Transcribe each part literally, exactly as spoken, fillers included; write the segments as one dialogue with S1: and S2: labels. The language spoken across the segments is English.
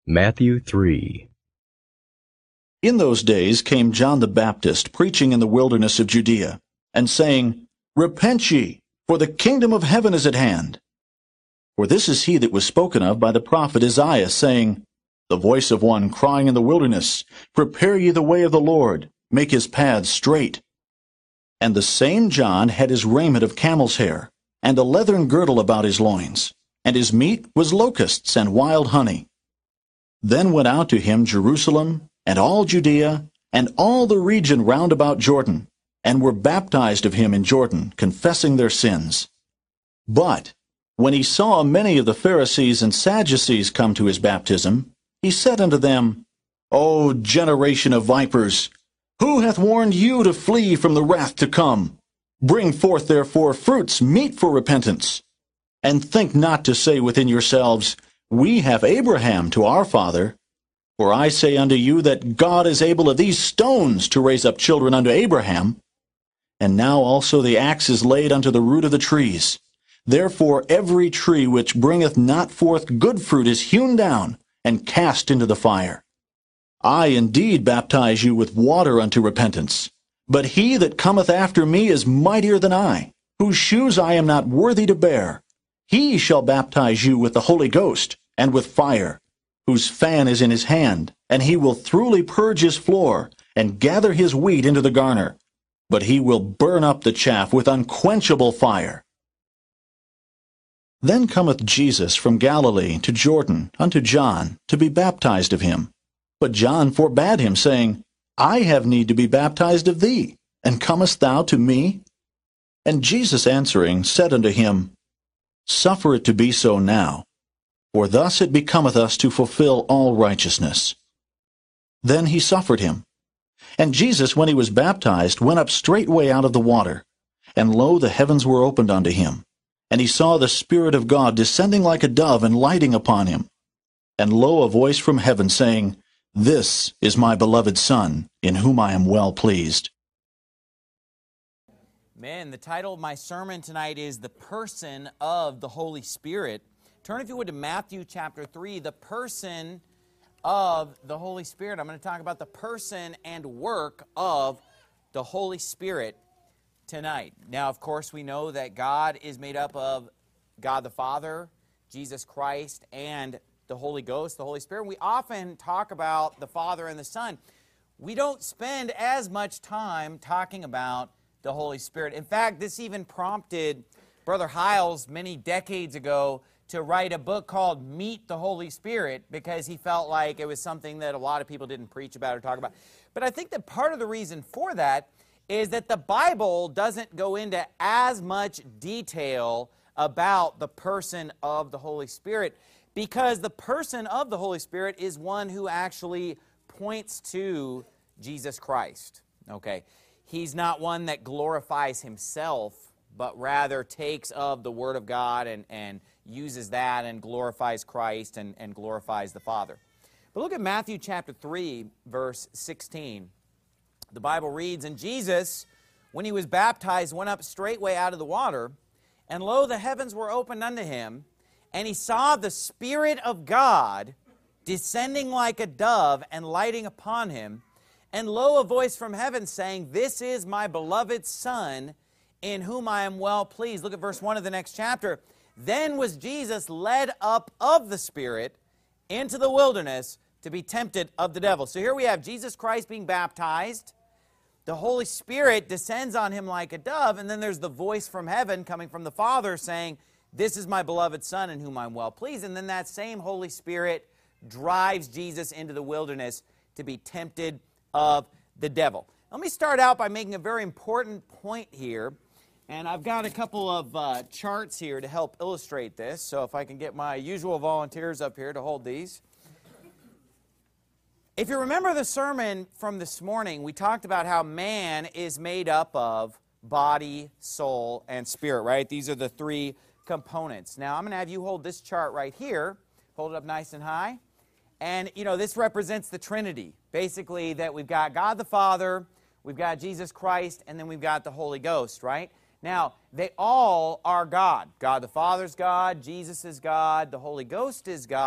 S1: Matthew three.
S2: In those days came John the Baptist preaching in the wilderness of Judea, and saying, Repent ye, for the kingdom of heaven is at hand. For this is he that was spoken of by the prophet Isaiah, saying, The voice of one crying in the wilderness, Prepare ye the way of the Lord, make his paths straight. And the same John had his raiment of camel's hair, and a leathern girdle about his loins, and his meat was locusts and wild honey. Then went out to him Jerusalem, and all Judea, and all the region round about Jordan, and were baptized of him in Jordan, confessing their sins. But when he saw many of the Pharisees and Sadducees come to his baptism, he said unto them, O generation of vipers, who hath warned you to flee from the wrath to come? Bring forth therefore fruits meet for repentance. And think not to say within yourselves, We have Abraham to our father. For I say unto you that God is able of these stones to raise up children unto Abraham. And now also the axe is laid unto the root of the trees. Therefore every tree which bringeth not forth good fruit is hewn down, and cast into the fire. I indeed baptize you with water unto repentance. But he that cometh after me is mightier than I, whose shoes I am not worthy to bear. He shall baptize you with the Holy Ghost, and with fire, whose fan is in his hand, and he will thoroughly purge his floor, and gather his wheat into the garner. But he will burn up the chaff with unquenchable fire. Then cometh Jesus from Galilee to Jordan unto John, to be baptized of him. But John forbade him, saying, I have need to be baptized of thee, and comest thou to me? And Jesus answering said unto him, Suffer it to be so now, for thus it becometh us to fulfill all righteousness. Then he suffered him. And Jesus, when he was baptized, went up straightway out of the water. And lo, the heavens were opened unto him. And he saw the Spirit of God descending like a dove and lighting upon him. And lo, a voice from heaven saying, This is my beloved Son, in whom I am well pleased.
S3: Man, the title of my sermon tonight is The Person of the Holy Spirit. Turn, if you would, to Matthew chapter three, the person of the Holy Spirit. I'm going to talk about the person and work of the Holy Spirit tonight. Now, of course, we know that God is made up of God the Father, Jesus Christ, and the Holy Ghost, the Holy Spirit. We often talk about the Father and the Son. We don't spend as much time talking about the Holy Spirit. In fact, this even prompted Brother Hiles many decades ago to write a book called Meet the Holy Spirit, because he felt like it was something that a lot of people didn't preach about or talk about. But I think that part of the reason for that is that the Bible doesn't go into as much detail about the person of the Holy Spirit, because the person of the Holy Spirit is one who actually points to Jesus Christ. Okay, he's not one that glorifies himself, but rather takes of the Word of God and, and uses that and glorifies Christ and, and glorifies the Father. But look at Matthew chapter three, verse sixteen. The Bible reads, And Jesus, when he was baptized, went up straightway out of the water, and lo, the heavens were opened unto him, and he saw the Spirit of God descending like a dove and lighting upon him. And lo, a voice from heaven saying, This is my beloved Son, in whom I am well pleased. Look at verse one of the next chapter. Then was Jesus led up of the Spirit into the wilderness to be tempted of the devil. So here we have Jesus Christ being baptized. The Holy Spirit descends on him like a dove. And then there's the voice from heaven coming from the Father saying, This is my beloved Son, in whom I'm well pleased. And then that same Holy Spirit drives Jesus into the wilderness to be tempted of the devil. Let me start out by making a very important point here. And I've got a couple of uh, charts here to help illustrate this. So if I can get my usual volunteers up here to hold these. If you remember the sermon from this morning, we talked about how man is made up of body, soul, and spirit, right? These are the three components. Now, I'm going to have you hold this chart right here. Hold it up nice and high. And, you know, this represents the Trinity. Basically, that we've got God the Father, we've got Jesus Christ, and then we've got the Holy Ghost, right? Now, they all are God. God the Father's God, Jesus is God, the Holy Ghost is God,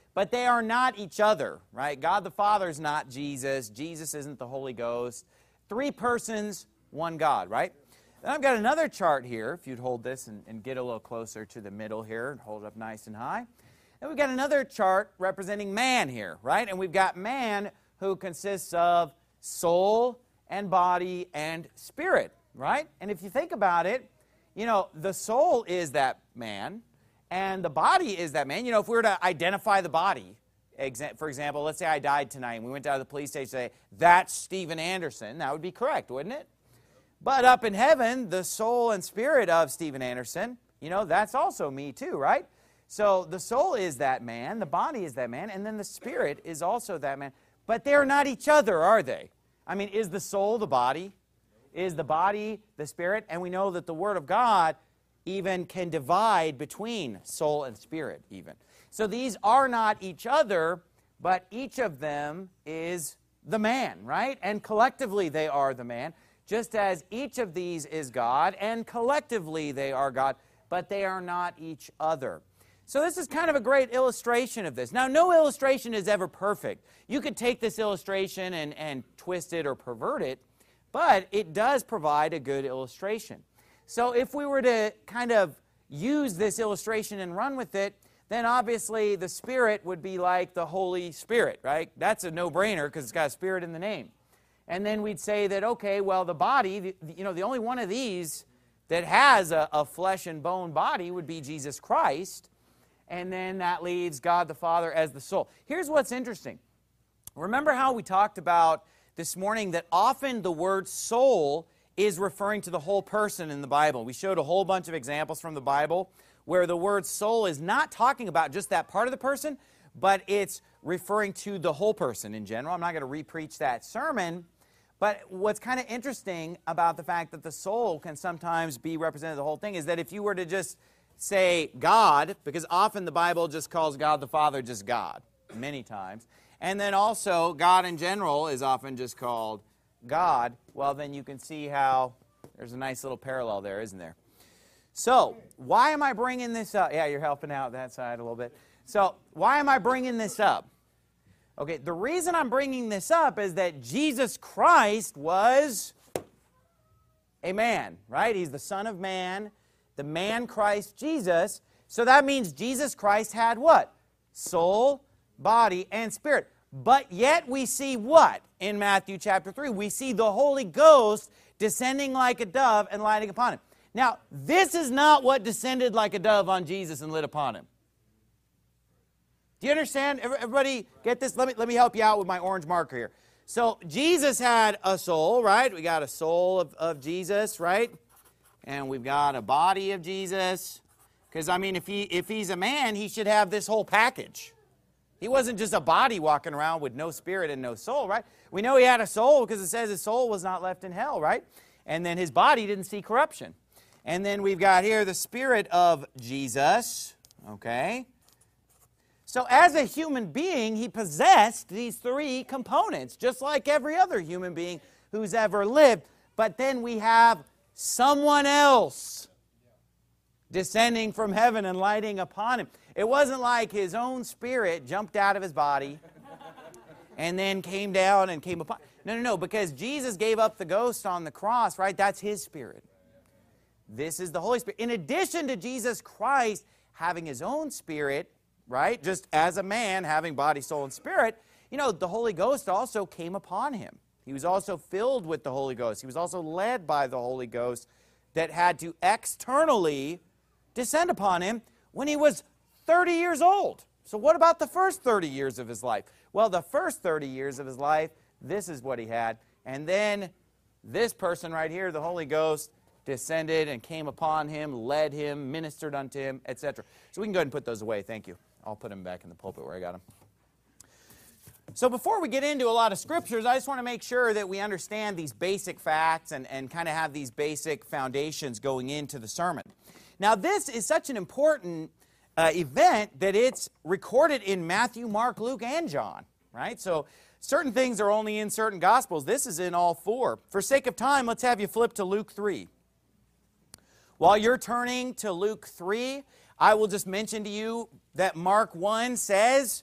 S3: but they are not each other, right? God the Father is not Jesus. Jesus isn't the Holy Ghost. Three persons, one God, right? Then I've got another chart here, if you'd hold this and, and get a little closer to the middle here, and hold it up nice and high. And we've got another chart representing man here, right? And we've got man who consists of soul and body and spirit, right? And if you think about it, you know, the soul is that man, and the body is that man. You know, if we were to identify the body, for example, let's say I died tonight, and we went down to the police station and say, that's Steven Anderson, that would be correct, wouldn't it? But up in heaven, the soul and spirit of Steven Anderson, you know, that's also me too, right? So the soul is that man, the body is that man, and then the spirit is also that man. But they're not each other, are they? I mean, is the soul the body? Is the body the spirit? And we know that the Word of God even can divide between soul and spirit even. So these are not each other, but each of them is the man, right? And collectively they are the man, just as each of these is God, and collectively they are God, but they are not each other. So this is kind of a great illustration of this. Now, no illustration is ever perfect. You could take this illustration and, and twist it or pervert it, but it does provide a good illustration. So if we were to kind of use this illustration and run with it, then obviously the Spirit would be like the Holy Spirit, right? That's a no-brainer because it's got a Spirit in the name. And then we'd say that, okay, well, the body, the, you know, the only one of these that has a, a flesh and bone body would be Jesus Christ. And then that leaves God the Father as the soul. Here's what's interesting. Remember how we talked about this morning that often the word soul is referring to the whole person in the Bible. We showed a whole bunch of examples from the Bible where the word soul is not talking about just that part of the person, but it's referring to the whole person in general. I'm not going to re-preach that sermon, but what's kind of interesting about the fact that the soul can sometimes be represented the whole thing is that if you were to just say God, because often the Bible just calls God the Father just God, many times. And then also, God in general is often just called God. Well, then you can see how there's a nice little parallel there, isn't there? So, why am I bringing this up? Yeah, you're helping out that side a little bit. So, why am I bringing this up? Okay, the reason I'm bringing this up is that Jesus Christ was a man, right? He's the Son of Man, the man Christ Jesus. So that means Jesus Christ had what? Soul, body, and spirit. But yet we see what in Matthew chapter three? We see the Holy Ghost descending like a dove and lighting upon him. Now, this is not what descended like a dove on Jesus and lit upon him. Do you understand? Everybody get this? Let me, let me help you out with my orange marker here. So Jesus had a soul, right? We got a soul of, of Jesus, right? And we've got a body of Jesus. Because, I mean, if, he, if he's a man, he should have this whole package. He wasn't just a body walking around with no spirit and no soul, right? We know he had a soul because it says his soul was not left in hell, right? And then his body didn't see corruption. And then we've got here the Spirit of Jesus, okay? So as a human being, he possessed these three components, just like every other human being who's ever lived. But then we have someone else descending from heaven and lighting upon him. It wasn't like his own spirit jumped out of his body and then came down and came upon. No, no, no, because Jesus gave up the ghost on the cross, right? That's his spirit. This is the Holy Spirit. In addition to Jesus Christ having his own spirit, right, just as a man having body, soul, and spirit, you know, the Holy Ghost also came upon him. He was also filled with the Holy Ghost. He was also led by the Holy Ghost that had to externally descend upon him when he was thirty years old. So what about the first thirty years of his life? Well, the first thirty years of his life, this is what he had. And then this person right here, the Holy Ghost, descended and came upon him, led him, ministered unto him, et cetera. So we can go ahead and put those away. Thank you. I'll put them back in the pulpit where I got them. So before we get into a lot of scriptures, I just want to make sure that we understand these basic facts and, and kind of have these basic foundations going into the sermon. Now, this is such an important uh, event that it's recorded in Matthew, Mark, Luke, and John, right? So certain things are only in certain Gospels. This is in all four. For sake of time, let's have you flip to Luke three. While you're turning to Luke three, I will just mention to you that Mark one says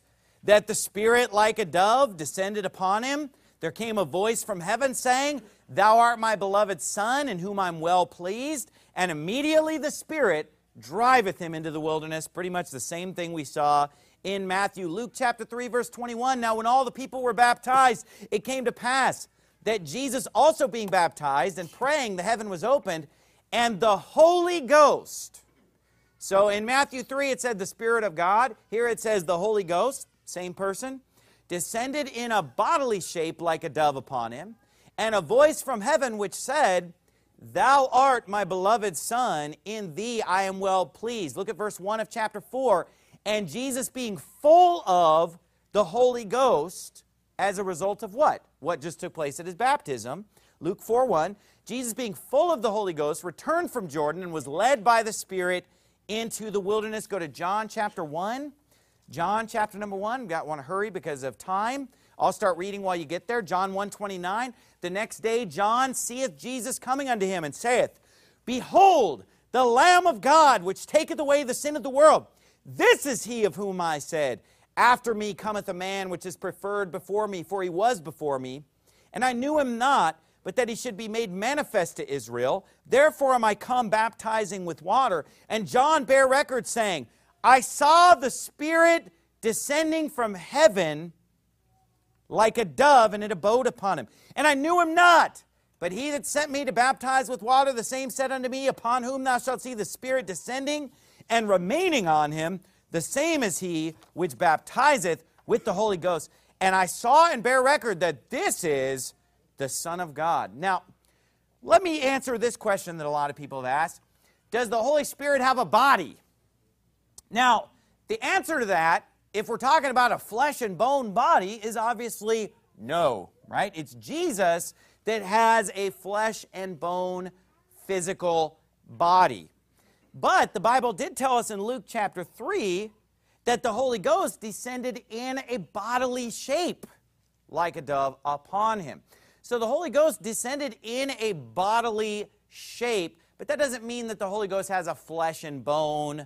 S3: that the Spirit like a dove descended upon him. There came a voice from heaven saying, Thou art my beloved Son, in whom I'm well pleased. And immediately the Spirit driveth him into the wilderness. Pretty much the same thing we saw in Matthew. Luke chapter three, verse twenty-one. Now when all the people were baptized, it came to pass that Jesus also being baptized and praying, the heaven was opened, and the Holy Ghost. So in Matthew three, it said the Spirit of God. Here it says the Holy Ghost, same person, descended in a bodily shape like a dove upon him, and a voice from heaven which said, Thou art my beloved Son, in thee I am well pleased. Look at verse one of chapter four. And Jesus being full of the Holy Ghost as a result of what? What just took place at his baptism. Luke four one. Jesus being full of the Holy Ghost returned from Jordan and was led by the Spirit into the wilderness. Go to John chapter one. John chapter number one. Got want to hurry because of time. I'll start reading while you get there. John one twenty-nine. The next day John seeth Jesus coming unto him and saith, Behold, the Lamb of God, which taketh away the sin of the world. This is he of whom I said, After me cometh a man which is preferred before me, for he was before me. And I knew him not, but that he should be made manifest to Israel. Therefore am I come baptizing with water. And John bare record, saying, I saw the Spirit descending from heaven like a dove, and it abode upon him. And I knew him not, but he that sent me to baptize with water, the same said unto me, Upon whom thou shalt see the Spirit descending and remaining on him, the same is he which baptizeth with the Holy Ghost. And I saw and bear record that this is the Son of God. Now, let me answer this question that a lot of people have asked. Does the Holy Spirit have a body? Now, the answer to that, if we're talking about a flesh and bone body, is obviously no, right? It's Jesus that has a flesh and bone physical body. But the Bible did tell us in Luke chapter three that the Holy Ghost descended in a bodily shape like a dove upon him. So the Holy Ghost descended in a bodily shape, but that doesn't mean that the Holy Ghost has a flesh and bone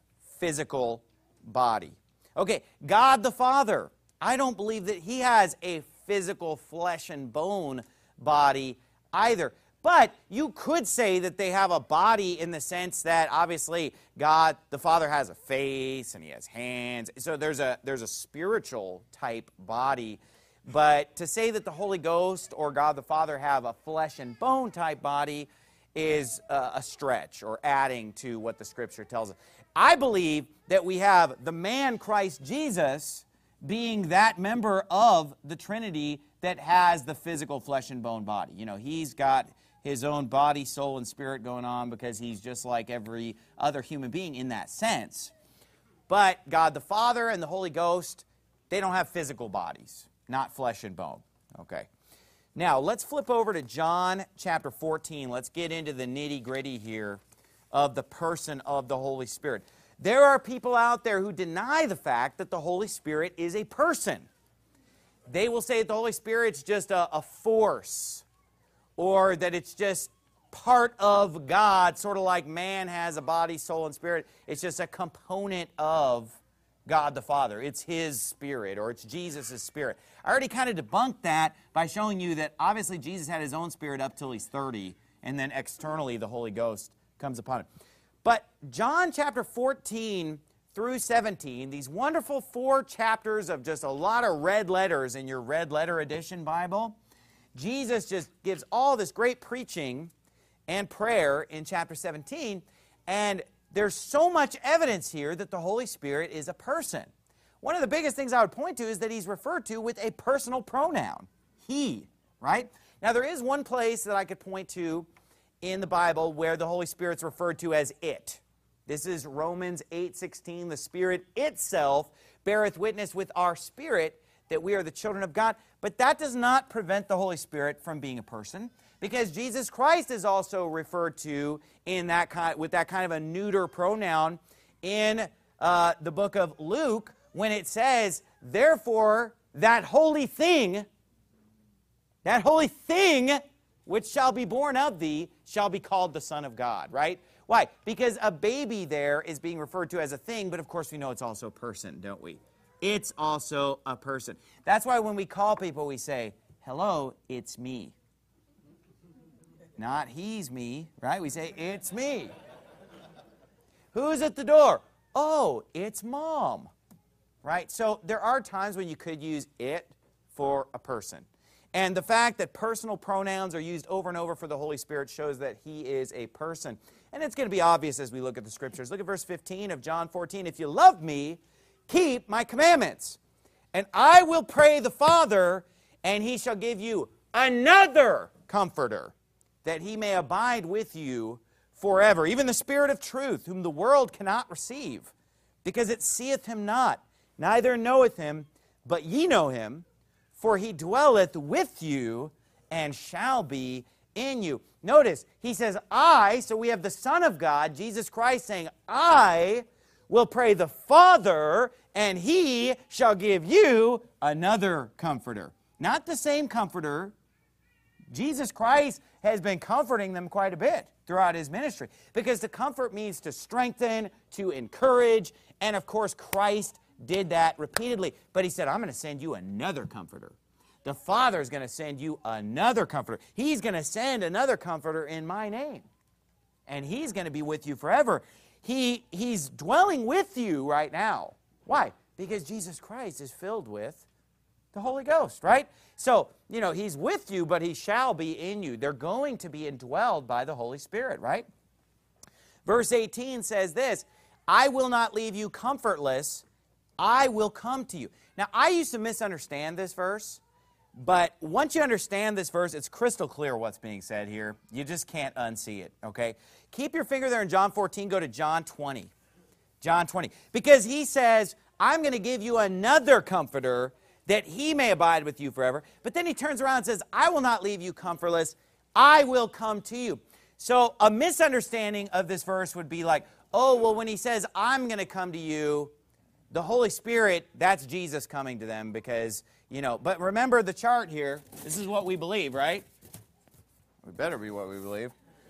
S3: physical body. Okay, God the Father, I don't believe that he has a physical flesh and bone body either. But you could say that they have a body in the sense that obviously God the Father has a face and he has hands. So there's a, there's a spiritual type body. But to say that the Holy Ghost or God the Father have a flesh and bone type body is uh, a stretch or adding to what the Scripture tells us. I believe that we have the man Christ Jesus being that member of the Trinity that has the physical flesh and bone body. You know, he's got his own body, soul, and spirit going on because he's just like every other human being in that sense. But God the Father and the Holy Ghost, they don't have physical bodies, not flesh and bone. Okay. Now, let's flip over to John chapter fourteen. Let's get into the nitty-gritty here of the person of the Holy Spirit. There are people out there who deny the fact that the Holy Spirit is a person. They will say that the Holy Spirit's just a, a force, or that it's just part of God, sort of like man has a body, soul, and spirit. It's just a component of God the Father. It's His Spirit, or it's Jesus' Spirit. I already kind of debunked that by showing you that obviously Jesus had His own Spirit up till He's thirty, and then externally the Holy Ghost comes upon Him. But John chapter fourteen through seventeen, these wonderful four chapters of just a lot of red letters in your red letter edition Bible, Jesus just gives all this great preaching and prayer in chapter seventeen, and there's so much evidence here that the Holy Spirit is a person. One of the biggest things I would point to is that He's referred to with a personal pronoun, He, right? Now, there is one place that I could point to in the Bible where the Holy Spirit's referred to as it. This is Romans eight sixteen. The Spirit itself beareth witness with our spirit that we are the children of God. But that does not prevent the Holy Spirit from being a person, because Jesus Christ is also referred to in that kind, with that kind of a neuter pronoun in uh, the book of Luke, when it says, therefore, that holy thing, that holy thing which shall be born of thee shall be called the Son of God, right? Why? Because a baby there is being referred to as a thing, but of course we know it's also a person, don't we? It's also a person. That's why when we call people, we say, hello, it's me. Not he's me, right? We say, it's me. Who's at the door? Oh, it's mom, right? So there are times when you could use it for a person. And the fact that personal pronouns are used over and over for the Holy Spirit shows that he is a person. And it's going to be obvious as we look at the Scriptures. Look at verse fifteen of John fourteen. If you love me, keep my commandments. And I will pray the Father, and he shall give you another comforter, that he may abide with you forever. Even the Spirit of truth, whom the world cannot receive, because it seeth him not, neither knoweth him, but ye know him, for he dwelleth with you and shall be in you. Notice, he says, I, so we have the Son of God, Jesus Christ, saying, I will pray the Father, and he shall give you another comforter. Not the same comforter. Jesus Christ has been comforting them quite a bit throughout his ministry, because to comfort means to strengthen, to encourage, and of course Christ did that repeatedly. But he said, I'm going to send you another comforter. The Father is going to send you another comforter. He's going to send another comforter in my name. And he's going to be with you forever. He, he's dwelling with you right now. Why? Because Jesus Christ is filled with the Holy Ghost, right? So, you know, he's with you, but he shall be in you. They're going to be indwelled by the Holy Spirit, right? Verse eighteen says this, I will not leave you comfortless. I will come to you. Now, I used to misunderstand this verse, but once you understand this verse, it's crystal clear what's being said here. You just can't unsee it, okay? Keep your finger there in John fourteen. Go to John twenty. John twenty. Because he says, I'm going to give you another comforter that he may abide with you forever. But then he turns around and says, I will not leave you comfortless. I will come to you. So a misunderstanding of this verse would be like, oh, well, when he says, I'm going to come to you, the Holy Spirit, that's Jesus coming to them because, you know, but remember the chart here. This is what we believe, right? It better be what we believe.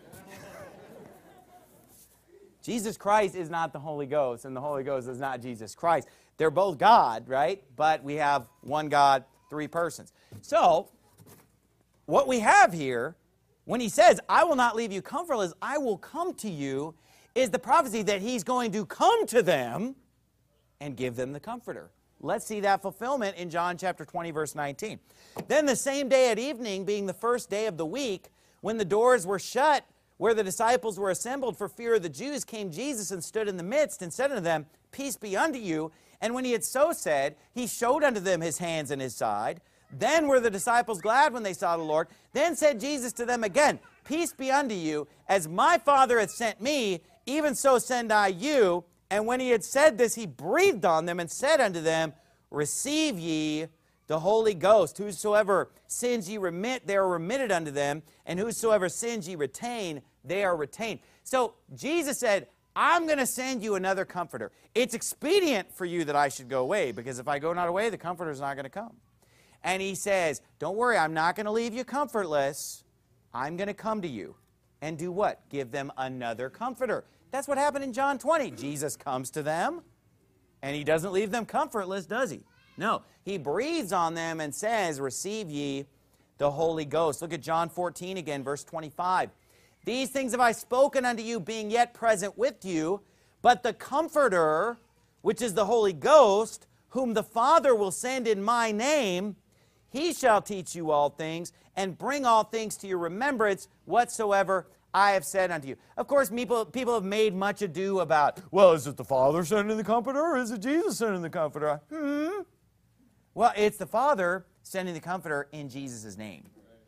S3: Jesus Christ is not the Holy Ghost, and the Holy Ghost is not Jesus Christ. They're both God, right? But we have one God, three persons. So, what we have here, when he says, I will not leave you comfortless, I will come to you, is the prophecy that he's going to come to them and give them the comforter. Let's see that fulfillment in John chapter twenty, verse nineteen. Then the same day at evening, being the first day of the week, when the doors were shut, where the disciples were assembled for fear of the Jews, came Jesus and stood in the midst and said unto them, Peace be unto you. And when he had so said, he showed unto them his hands and his side. Then were the disciples glad when they saw the Lord. Then said Jesus to them again, Peace be unto you. As my Father hath sent me, even so send I you. And when he had said this, he breathed on them and said unto them, Receive ye the Holy Ghost. Whosoever sins ye remit, they are remitted unto them. And whosoever sins ye retain, they are retained. So Jesus said, I'm going to send you another comforter. It's expedient for you that I should go away, because if I go not away, the comforter is not going to come. And he says, don't worry, I'm not going to leave you comfortless. I'm going to come to you. And do what? Give them another comforter. That's what happened in John twenty. Jesus comes to them, and he doesn't leave them comfortless, does he? No. He breathes on them and says, Receive ye the Holy Ghost. Look at John fourteen again, verse twenty-five. These things have I spoken unto you, being yet present with you, but the Comforter, which is the Holy Ghost, whom the Father will send in my name, he shall teach you all things, and bring all things to your remembrance, whatsoever I have said unto you. Of course, people, people have made much ado about, well, is it the Father sending the Comforter, or is it Jesus sending the Comforter? Hmm? Well, it's the Father sending the Comforter in Jesus' name.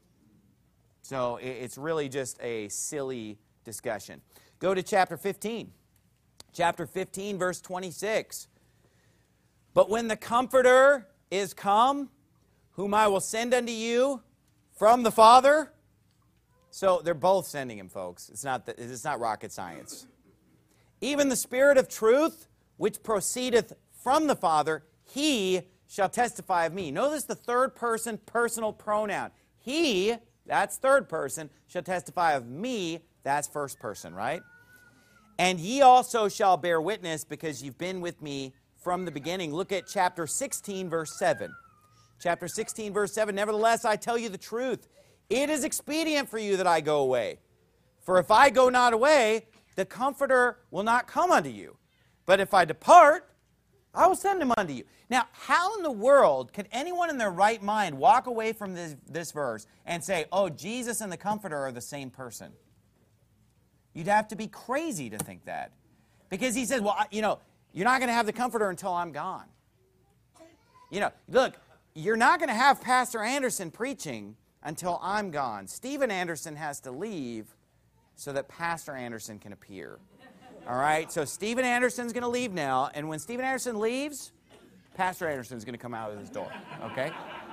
S3: So it's really just a silly discussion. Go to chapter fifteen. Chapter fifteen, verse twenty-six. But when the Comforter is come, whom I will send unto you from the Father. So they're both sending him, folks. It's not, the, it's not rocket science. Even the Spirit of truth, which proceedeth from the Father, he shall testify of me. Notice the third person personal pronoun. He, that's third person, shall testify of me, that's first person, right? And ye also shall bear witness, because you've been with me from the beginning. Look at chapter sixteen, verse seven. Chapter sixteen, verse seven, nevertheless, I tell you the truth. It is expedient for you that I go away. For if I go not away, the Comforter will not come unto you. But if I depart, I will send him unto you. Now, how in the world could anyone in their right mind walk away from this, this verse and say, oh, Jesus and the Comforter are the same person? You'd have to be crazy to think that. Because he says, well, you know, you're not going to have the Comforter until I'm gone. You know, look, you're not going to have Pastor Anderson preaching until I'm gone. Steven Anderson has to leave so that Pastor Anderson can appear. All right, so Steven Anderson's going to leave now, and when Steven Anderson leaves, Pastor Anderson's going to come out of his door, okay?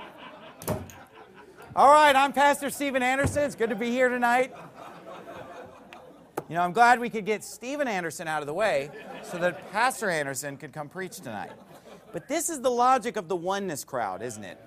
S3: All right, I'm Pastor Steven Anderson. It's good to be here tonight. You know, I'm glad we could get Steven Anderson out of the way so that Pastor Anderson could come preach tonight. But this is the logic of the oneness crowd, isn't it?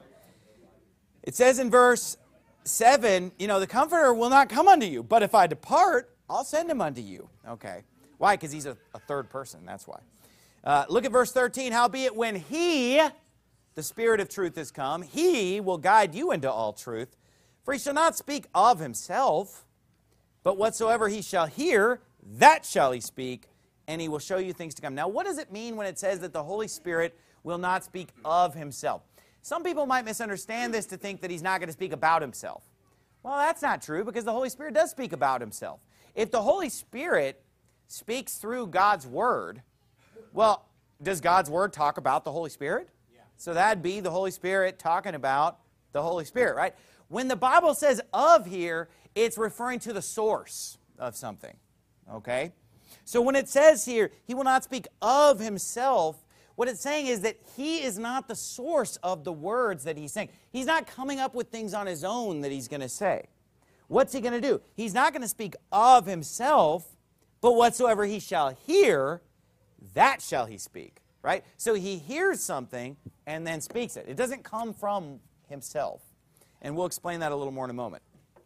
S3: It says in verse seven, you know, the Comforter will not come unto you, but if I depart, I'll send him unto you. Okay. Why? Because he's a, a third person. That's why. Uh, look at verse thirteen. Howbeit when he, the Spirit of truth, is come, he will guide you into all truth. For he shall not speak of himself, but whatsoever he shall hear, that shall he speak, and he will show you things to come. Now, what does it mean when it says that the Holy Spirit will not speak of himself? Some people might misunderstand this to think that he's not going to speak about himself. Well, that's not true, because the Holy Spirit does speak about himself. If the Holy Spirit speaks through God's Word, well, does God's Word talk about the Holy Spirit? Yeah. So that'd be the Holy Spirit talking about the Holy Spirit, right? When the Bible says of here, it's referring to the source of something, okay? So when it says here, he will not speak of himself, what it's saying is that he is not the source of the words that he's saying. He's not coming up with things on his own that he's going to say. What's he going to do? He's not going to speak of himself, but whatsoever he shall hear, that shall he speak, right? So he hears something and then speaks it. It doesn't come from himself. And we'll explain that a little more in a moment.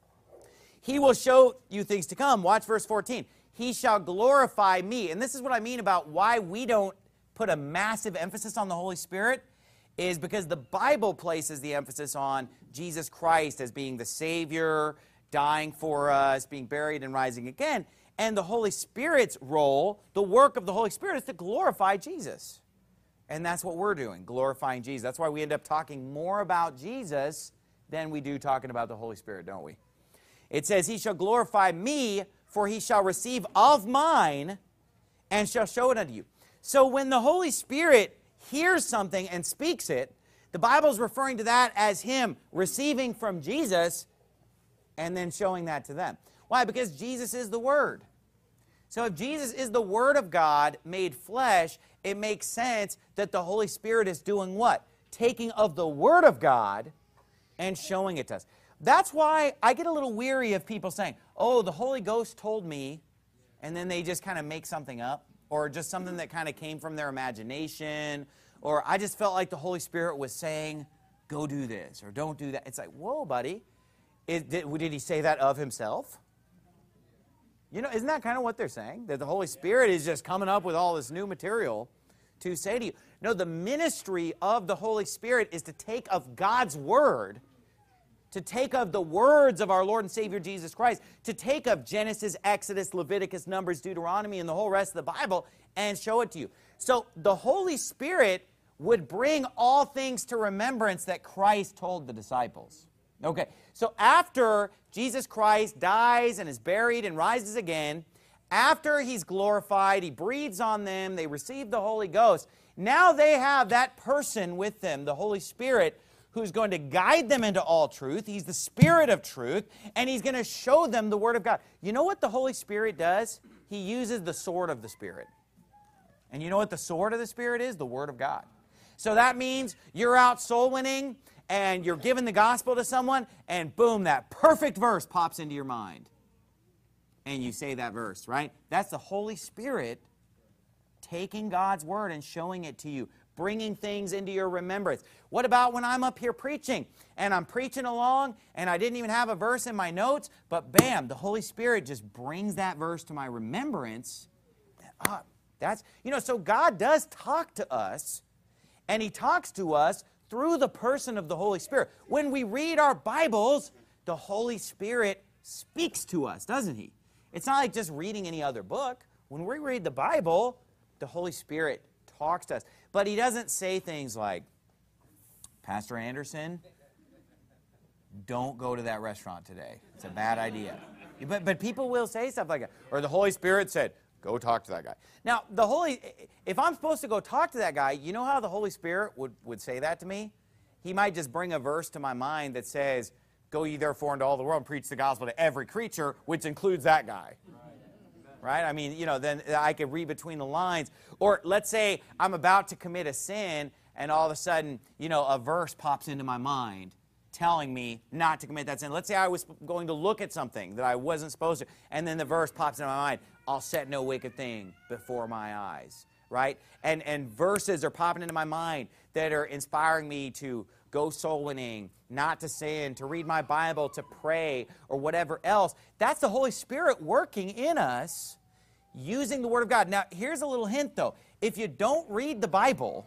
S3: He will show you things to come. Watch verse fourteen. He shall glorify me. And this is what I mean about why we don't put a massive emphasis on the Holy Spirit, is because the Bible places the emphasis on Jesus Christ as being the Savior, dying for us, being buried and rising again. And the Holy Spirit's role, the work of the Holy Spirit, is to glorify Jesus. And that's what we're doing, glorifying Jesus. That's why we end up talking more about Jesus than we do talking about the Holy Spirit, don't we? It says, he shall glorify me, for he shall receive of mine and shall show it unto you. So when the Holy Spirit hears something and speaks it, the Bible is referring to that as him receiving from Jesus and then showing that to them. Why? Because Jesus is the Word. So if Jesus is the Word of God made flesh, it makes sense that the Holy Spirit is doing what? Taking of the Word of God and showing it to us. That's why I get a little weary of people saying, oh, the Holy Ghost told me, and then they just kind of make something up, or just something that kind of came from their imagination, or I just felt like the Holy Spirit was saying, go do this, or don't do that. It's like, whoa, buddy. Is, did, did he say that of himself? You know, isn't that kind of what they're saying? That the Holy Spirit is just coming up with all this new material to say to you. No, the ministry of the Holy Spirit is to take of God's Word, to take of the words of our Lord and Savior Jesus Christ, to take of Genesis, Exodus, Leviticus, Numbers, Deuteronomy, and the whole rest of the Bible, and show it to you. So the Holy Spirit would bring all things to remembrance that Christ told the disciples. Okay, so after Jesus Christ dies and is buried and rises again, after he's glorified, he breathes on them, they receive the Holy Ghost. Now they have that person with them, the Holy Spirit, who's going to guide them into all truth. He's the Spirit of truth, and he's going to show them the Word of God. You know what the Holy Spirit does? He uses the sword of the Spirit. And you know what the sword of the Spirit is? The Word of God. So that means you're out soul winning, and you're giving the gospel to someone, and boom, that perfect verse pops into your mind. And you say that verse, right? That's the Holy Spirit taking God's Word and showing it to you, bringing things into your remembrance. What about when I'm up here preaching, and I'm preaching along, and I didn't even have a verse in my notes, but bam, the Holy Spirit just brings that verse to my remembrance. Ah, That's, you know, so God does talk to us, and he talks to us through the person of the Holy Spirit. When we read our Bibles, the Holy Spirit speaks to us, doesn't he? It's not like just reading any other book. When we read the Bible, the Holy Spirit talks to us. But he doesn't say things like, Pastor Anderson, don't go to that restaurant today. It's a bad idea. But, but people will say stuff like that. Or the Holy Spirit said, go talk to that guy. Now, the Holy, if I'm supposed to go talk to that guy, you know how the Holy Spirit would, would say that to me? He might just bring a verse to my mind that says, go ye therefore into all the world and preach the gospel to every creature, which includes that guy. Right? I mean, you know, then I could read between the lines. Or let's say I'm about to commit a sin, and all of a sudden, you know, a verse pops into my mind telling me not to commit that sin. Let's say I was going to look at something that I wasn't supposed to, and then the verse pops into my mind, I'll set no wicked thing before my eyes, right? And, and verses are popping into my mind that are inspiring me to go soul winning, not to sin, to read my Bible, to pray, or whatever else. That's the Holy Spirit working in us, using the Word of God. Now, here's a little hint, though. If you don't read the Bible,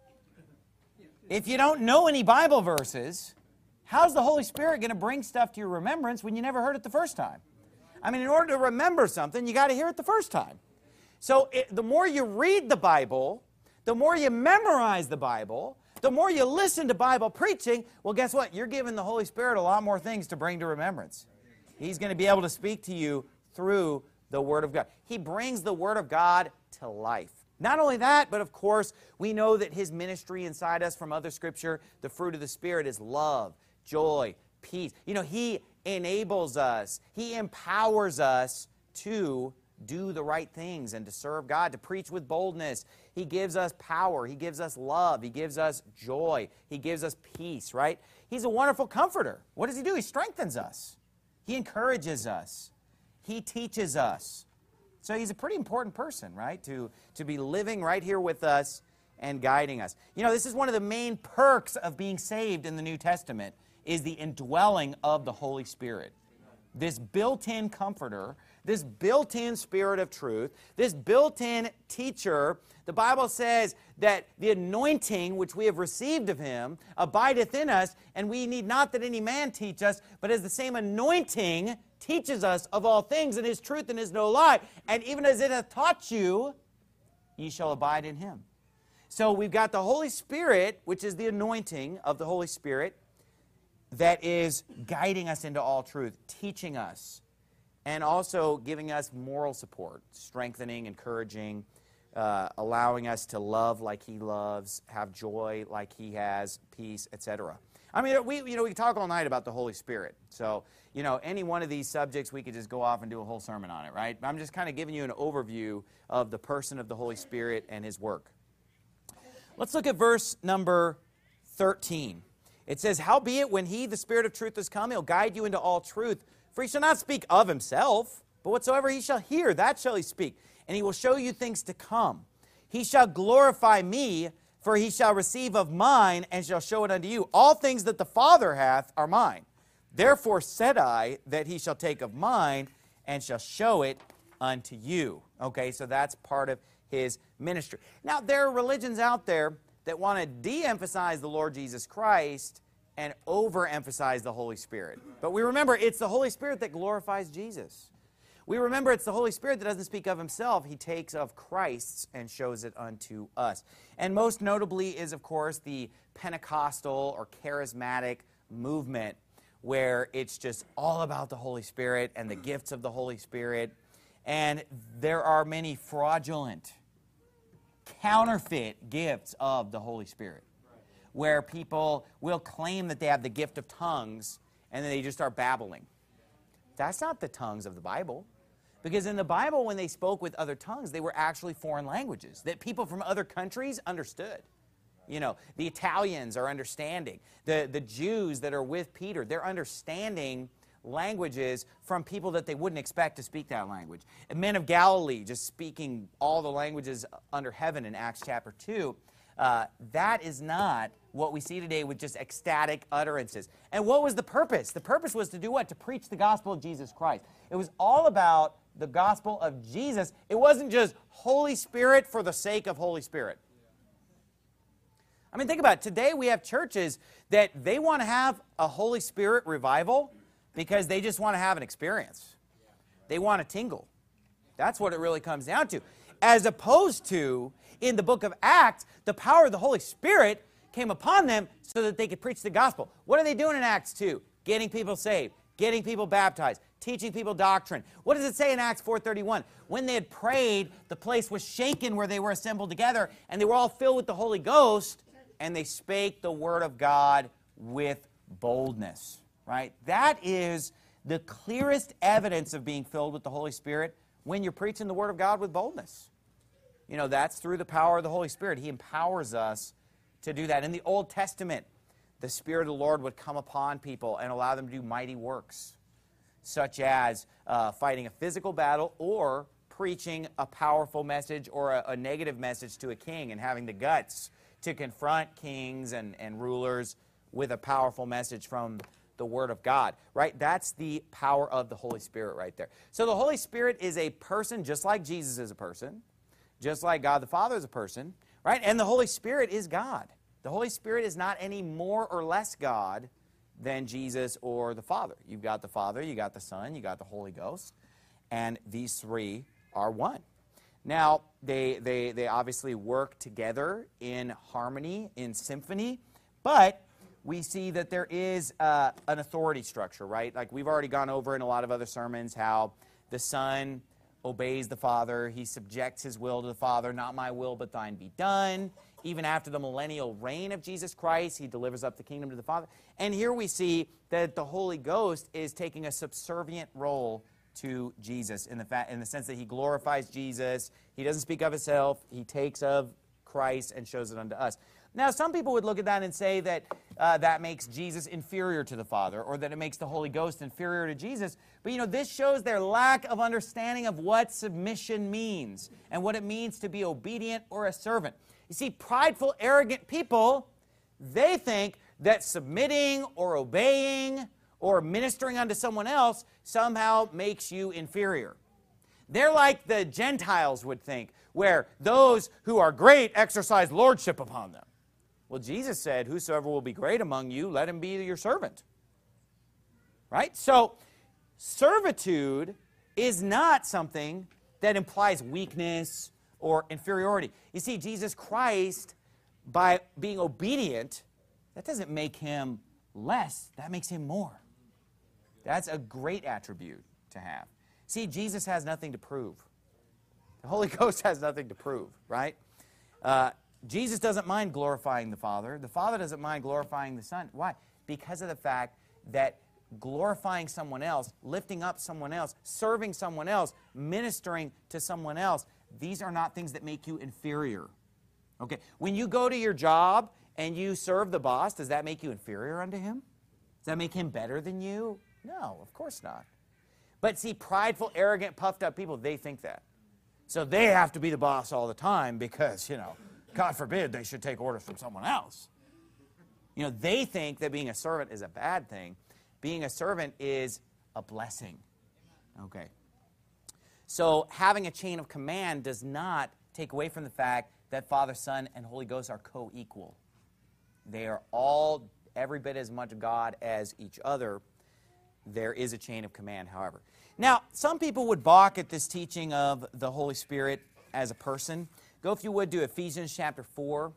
S3: if you don't know any Bible verses, how's the Holy Spirit going to bring stuff to your remembrance when you never heard it the first time? I mean, in order to remember something, you got to hear it the first time. So it, the more you read the Bible, the more you memorize the Bible, the more you listen to Bible preaching, well, guess what? You're giving the Holy Spirit a lot more things to bring to remembrance. He's going to be able to speak to you through the Word of God. He brings the Word of God to life. Not only that, but of course, we know that his ministry inside us from other Scripture, the fruit of the Spirit is love, joy, peace. You know, he enables us, he empowers us to do the right things and to serve God, to preach with boldness. He gives us power. He gives us love. He gives us joy. He gives us peace, right? He's a wonderful comforter. What does he do? He strengthens us. He encourages us. He teaches us. So he's a pretty important person, right, to, to be living right here with us and guiding us. You know, this is one of the main perks of being saved in the New Testament, is the indwelling of the Holy Spirit. This built-in comforter, this built-in Spirit of truth, this built-in teacher. The Bible says that the anointing which we have received of him abideth in us, and we need not that any man teach us, but as the same anointing teaches us of all things, and his truth and is no lie. And even as it hath taught you, ye shall abide in him. So we've got the Holy Spirit, which is the anointing of the Holy Spirit, that is guiding us into all truth, teaching us, and also giving us moral support, strengthening, encouraging, uh, allowing us to love like he loves, have joy like he has, peace, et cetera. I mean, we you know we can talk all night about the Holy Spirit. So, you know, any one of these subjects, we could just go off and do a whole sermon on it, right? I'm just kind of giving you an overview of the person of the Holy Spirit and his work. Let's look at verse number thirteen. It says, howbeit, when he, the Spirit of truth, is come, he'll guide you into all truth. For he shall not speak of himself, but whatsoever he shall hear, that shall he speak. And he will show you things to come. He shall glorify me, for he shall receive of mine, and shall show it unto you. All things that the Father hath are mine. Therefore said I, that he shall take of mine, and shall show it unto you. Okay, so that's part of his ministry. Now, there are religions out there that want to de-emphasize the Lord Jesus Christ and overemphasize the Holy Spirit. But we remember it's the Holy Spirit that glorifies Jesus. We remember it's the Holy Spirit that doesn't speak of himself. He takes of Christ's and shows it unto us. And most notably is, of course, the Pentecostal or charismatic movement, where it's just all about the Holy Spirit and the gifts of the Holy Spirit. And there are many fraudulent, counterfeit gifts of the Holy Spirit, where people will claim that they have the gift of tongues, and then they just start babbling. That's not the tongues of the Bible. Because in the Bible, when they spoke with other tongues, they were actually foreign languages that people from other countries understood. You know, the Italians are understanding. The, the Jews that are with Peter, they're understanding languages from people that they wouldn't expect to speak that language. And men of Galilee just speaking all the languages under heaven in Acts chapter two. Uh, that is not what we see today with just ecstatic utterances. And what was the purpose? The purpose was to do what? To preach the gospel of Jesus Christ. It was all about the gospel of Jesus. It wasn't just Holy Spirit for the sake of Holy Spirit. I mean, think about it. Today we have churches that they want to have a Holy Spirit revival because they just want to have an experience. They want to tingle. That's what it really comes down to. As opposed to, in the book of Acts, the power of the Holy Spirit came upon them so that they could preach the gospel. What are they doing in Acts two? Getting people saved, getting people baptized, teaching people doctrine. What does it say in Acts four thirty-one? When they had prayed, the place was shaken where they were assembled together, and they were all filled with the Holy Ghost, and they spake the word of God with boldness. Right? That is the clearest evidence of being filled with the Holy Spirit, when you're preaching the word of God with boldness. You know, that's through the power of the Holy Spirit. He empowers us to do that. In the Old Testament, the Spirit of the Lord would come upon people and allow them to do mighty works, such as uh, fighting a physical battle or preaching a powerful message or a, a negative message to a king and having the guts to confront kings and, and rulers with a powerful message from the Word of God, right? That's the power of the Holy Spirit right there. So the Holy Spirit is a person just like Jesus is a person, just like God the Father is a person, right? And the Holy Spirit is God. The Holy Spirit is not any more or less God than Jesus or the Father. You've got the Father, you got the Son, you got the Holy Ghost, and these three are one. Now, they, they, they obviously work together in harmony, in symphony, but we see that there is uh, an authority structure, right? Like we've already gone over in a lot of other sermons how the Son obeys the Father. He subjects his will to the Father. Not my will, but thine be done. Even after the millennial reign of Jesus Christ, he delivers up the kingdom to the Father. And here we see that the Holy Ghost is taking a subservient role to Jesus in the, fa- in the sense that he glorifies Jesus. He doesn't speak of himself. He takes of Christ and shows it unto us. Now, some people would look at that and say that uh, that makes Jesus inferior to the Father, or that it makes the Holy Ghost inferior to Jesus. But, you know, this shows their lack of understanding of what submission means and what it means to be obedient or a servant. You see, prideful, arrogant people, they think that submitting or obeying or ministering unto someone else somehow makes you inferior. They're like the Gentiles would think, where those who are great exercise lordship upon them. Well, Jesus said, whosoever will be great among you, let him be your servant. Right? So, servitude is not something that implies weakness or inferiority. You see, Jesus Christ, by being obedient, that doesn't make him less. That makes him more. That's a great attribute to have. See, Jesus has nothing to prove. The Holy Ghost has nothing to prove, right? Uh, Jesus doesn't mind glorifying the Father. The Father doesn't mind glorifying the Son. Why? Because of the fact that glorifying someone else, lifting up someone else, serving someone else, ministering to someone else, these are not things that make you inferior. Okay? When you go to your job and you serve the boss, does that make you inferior unto him? Does that make him better than you? No, of course not. But see, prideful, arrogant, puffed up people, they think that. So they have to be the boss all the time because, you know, God forbid they should take orders from someone else. You know, they think that being a servant is a bad thing. Being a servant is a blessing. Okay. So having a chain of command does not take away from the fact that Father, Son, and Holy Ghost are co-equal. They are all every bit as much God as each other. There is a chain of command, however. Now, some people would balk at this teaching of the Holy Spirit as a person. Go, if you would, to Ephesians chapter four.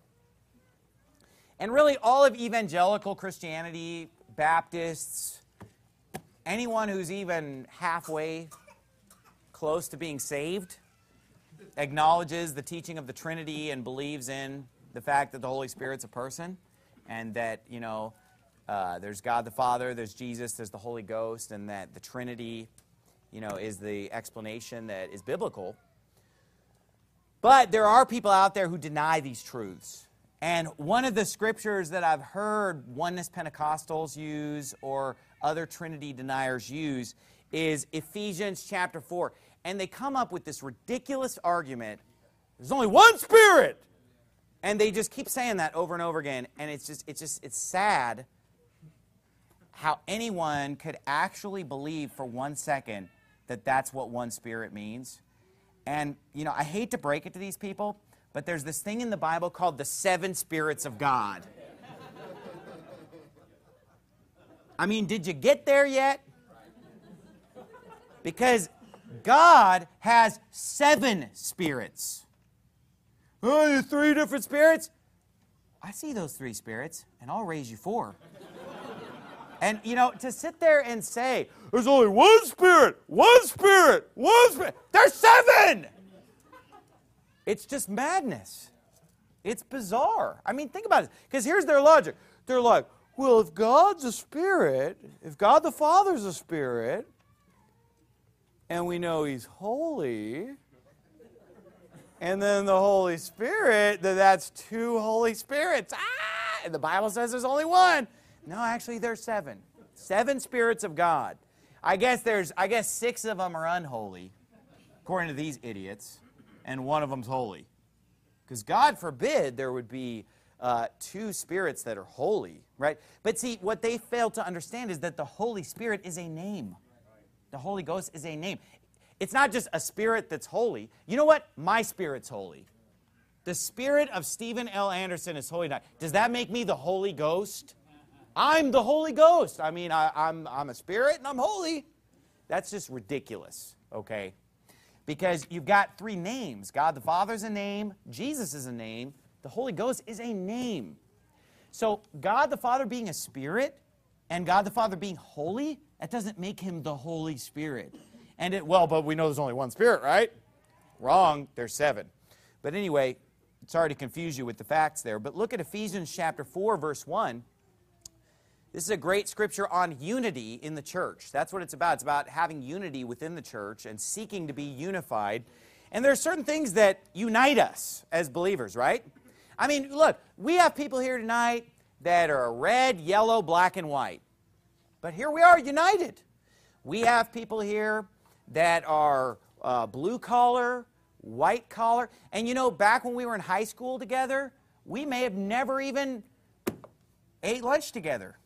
S3: And really, all of evangelical Christianity, Baptists, anyone who's even halfway close to being saved, acknowledges the teaching of the Trinity and believes in the fact that the Holy Spirit's a person, and that, you know, uh, there's God the Father, there's Jesus, there's the Holy Ghost, and that the Trinity, you know, is the explanation that is biblical. But there are people out there who deny these truths. And one of the scriptures that I've heard oneness Pentecostals use or other Trinity deniers use is Ephesians chapter four. And they come up with this ridiculous argument. There's only one Spirit. And they just keep saying that over and over again, and it's just, it's just, it's sad how anyone could actually believe for one second that that's what one Spirit means. And, you know, I hate to break it to these people, but there's this thing in the Bible called the seven spirits of God. I mean, did you get there yet? Because God has seven spirits. Oh, there's three different spirits? I see those three spirits, and I'll raise you four. And, you know, to sit there and say, there's only one Spirit, one Spirit, one Spirit. There's seven! It's just madness. It's bizarre. I mean, think about it. Because here's their logic. They're like, well, if God's a Spirit, if God the Father's a Spirit, and we know He's holy, and then the Holy Spirit, then that's two Holy Spirits. Ah! And the Bible says there's only one. No, actually, there's seven. Seven spirits of God. I guess there's, I guess six of them are unholy, according to these idiots, and one of them's holy. Because God forbid there would be uh, two spirits that are holy, right? But see, what they fail to understand is that the Holy Spirit is a name. The Holy Ghost is a name. It's not just a spirit that's holy. You know what? My spirit's holy. The spirit of Stephen L. Anderson is holy. Does that make me the Holy Ghost? I'm the Holy Ghost. I mean, I, I'm, I'm a spirit and I'm holy. That's just ridiculous, okay? Because you've got three names. God the Father's a name. Jesus is a name. The Holy Ghost is a name. So God the Father being a spirit and God the Father being holy, that doesn't make Him the Holy Spirit. And it, well, but we know there's only one Spirit, right? Wrong. There's seven. But anyway, sorry to confuse you with the facts there. But look at Ephesians chapter four, verse one. This is a great scripture on unity in the church. That's what it's about. It's about having unity within the church and seeking to be unified. And there are certain things that unite us as believers, right? I mean, look, we have people here tonight that are red, yellow, black, and white. But here we are united. We have people here that are uh, blue collar, white collar. And you know, back when we were in high school together, we may have never even ate lunch together.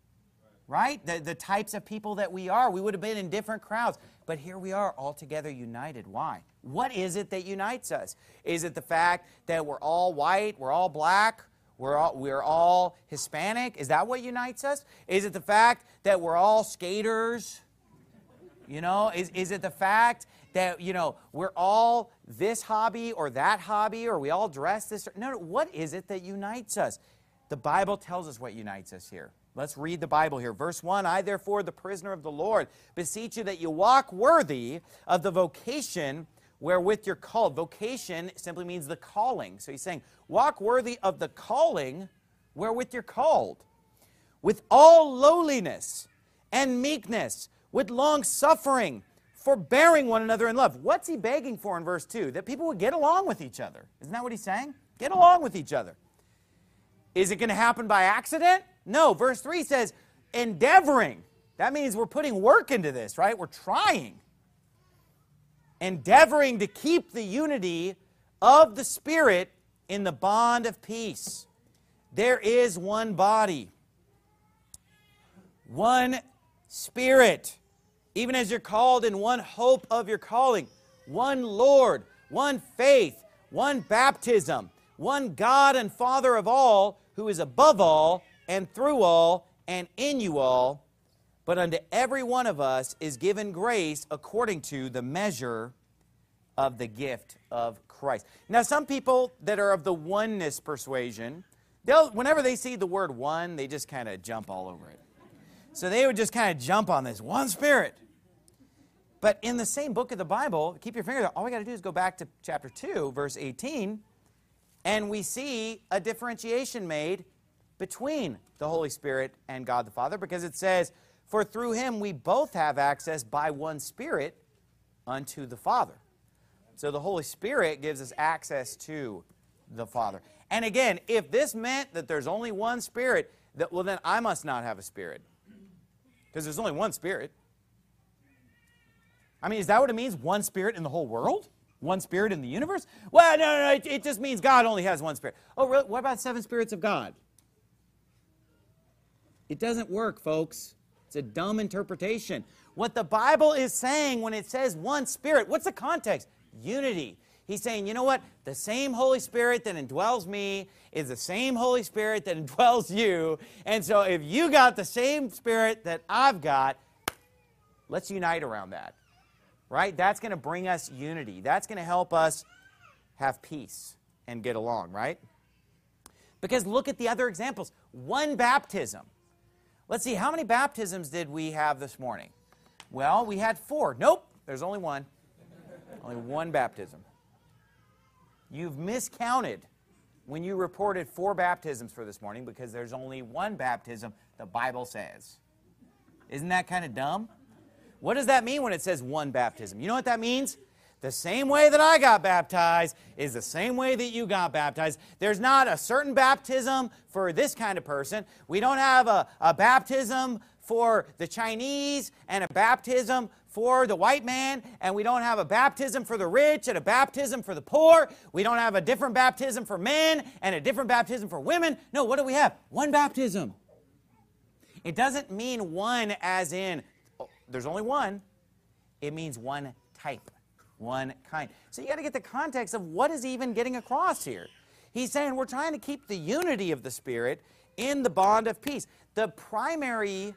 S3: Right? The, the types of people that we are. We would have been in different crowds. But here we are, all together united. Why? What is it that unites us? Is it the fact that we're all white, we're all black, we're all, we're all Hispanic? Is that what unites us? Is it the fact that we're all skaters? You know, is, is it the fact that, you know, we're all this hobby or that hobby, or we all dress this? No, no, what is it that unites us? The Bible tells us what unites us here. Let's read the Bible here. Verse one, I therefore, the prisoner of the Lord, beseech you that you walk worthy of the vocation wherewith you're called. Vocation simply means the calling. So he's saying, walk worthy of the calling wherewith you're called, with all lowliness and meekness, with long suffering, forbearing one another in love. What's he begging for in verse two? That people would get along with each other. Isn't that what he's saying? Get along with each other. Is it going to happen by accident? No. Verse three says, endeavoring. That means we're putting work into this, right? We're trying. Endeavoring to keep the unity of the Spirit in the bond of peace. There is one body, one Spirit, even as you're called in one hope of your calling, one Lord, one faith, one baptism, one God and Father of all, who is above all, and through all, and in you all. But unto every one of us is given grace according to the measure of the gift of Christ. Now, some people that are of the oneness persuasion, they'll, whenever they see the word one, they just kind of jump all over it. So they would just kind of jump on this one Spirit. But in the same book of the Bible, keep your finger there, all we got to do is go back to chapter two, verse eighteen, and we see a differentiation made between the Holy Spirit and God the Father, because it says, for through Him we both have access by one Spirit unto the Father. So the Holy Spirit gives us access to the Father. And again, if this meant that there's only one Spirit, that, well then I must not have a Spirit. Because there's only one Spirit. I mean, is that what it means? One Spirit in the whole world? One Spirit in the universe? Well, no, no, no, it, it just means God only has one Spirit. Oh, really? What about seven spirits of God? It doesn't work, folks. It's a dumb interpretation. What the Bible is saying when it says one Spirit, what's the context? Unity. He's saying, you know what? The same Holy Spirit that indwells me is the same Holy Spirit that indwells you. And so if you got the same Spirit that I've got, let's unite around that. Right? That's going to bring us unity. That's going to help us have peace and get along, right? Because look at the other examples. One baptism. Let's see, how many baptisms did we have this morning? Well, we had four. Nope, there's only one. Only one baptism. You've miscounted when you reported four baptisms for this morning because there's only one baptism the Bible says. Isn't that kind of dumb? What does that mean when it says one baptism? You know what that means? The same way that I got baptized is the same way that you got baptized. There's not a certain baptism for this kind of person. We don't have a, a baptism for the Chinese and a baptism for the white man, and we don't have a baptism for the rich and a baptism for the poor. We don't have a different baptism for men and a different baptism for women. No, what do we have? One baptism. It doesn't mean one as in, oh, there's only one. It means one type. One kind. So you got to get the context of what is he even getting across here. He's saying we're trying to keep the unity of the Spirit in the bond of peace. The primary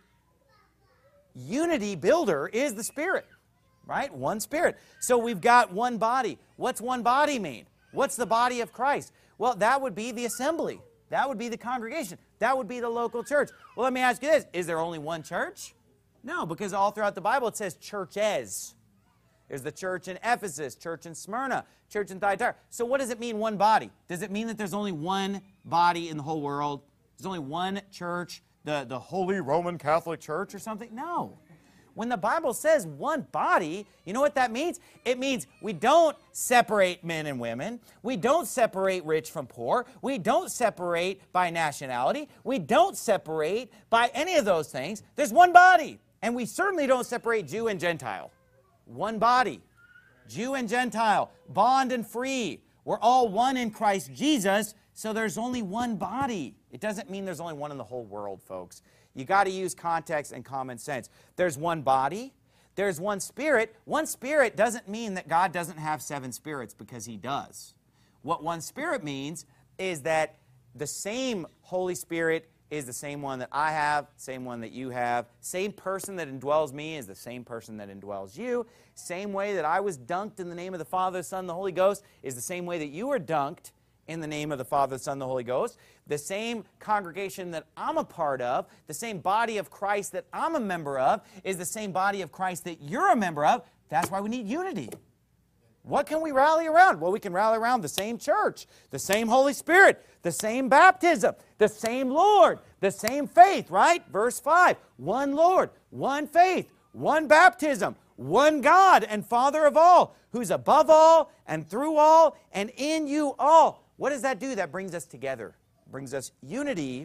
S3: unity builder is the Spirit, right? One Spirit. So we've got one body. What's one body mean? What's the body of Christ? Well, that would be the assembly. That would be the congregation. That would be the local church. Well, let me ask you this. Is there only one church? No, because all throughout the Bible it says churches. There's the church in Ephesus, church in Smyrna, church in Thyatira. So what does it mean, one body? Does it mean that there's only one body in the whole world? There's only one church, the, the Holy Roman Catholic Church or something? No. When the Bible says one body, you know what that means? It means we don't separate men and women. We don't separate rich from poor. We don't separate by nationality. We don't separate by any of those things. There's one body. And we certainly don't separate Jew and Gentile. One body, Jew and Gentile, bond and free. We're all one in Christ Jesus, so there's only one body. It doesn't mean there's only one in the whole world, folks. You got to use context and common sense. There's one body. There's one Spirit. One Spirit doesn't mean that God doesn't have seven spirits, because he does. What one Spirit means is that the same Holy Spirit is the same one that I have, same one that you have. Same person that indwells me is the same person that indwells you. Same way that I was dunked in the name of the Father, the Son, and the Holy Ghost is the same way that you were dunked in the name of the Father, the Son, and the Holy Ghost. The same congregation that I'm a part of, the same body of Christ that I'm a member of, is the same body of Christ that you're a member of. That's why we need unity. What can we rally around? Well, we can rally around the same church, the same Holy Spirit, the same baptism, the same Lord, the same faith, right? Verse five, one Lord, one faith, one baptism, one God and Father of all, who's above all and through all and in you all. What does that do? That brings us together, brings us unity.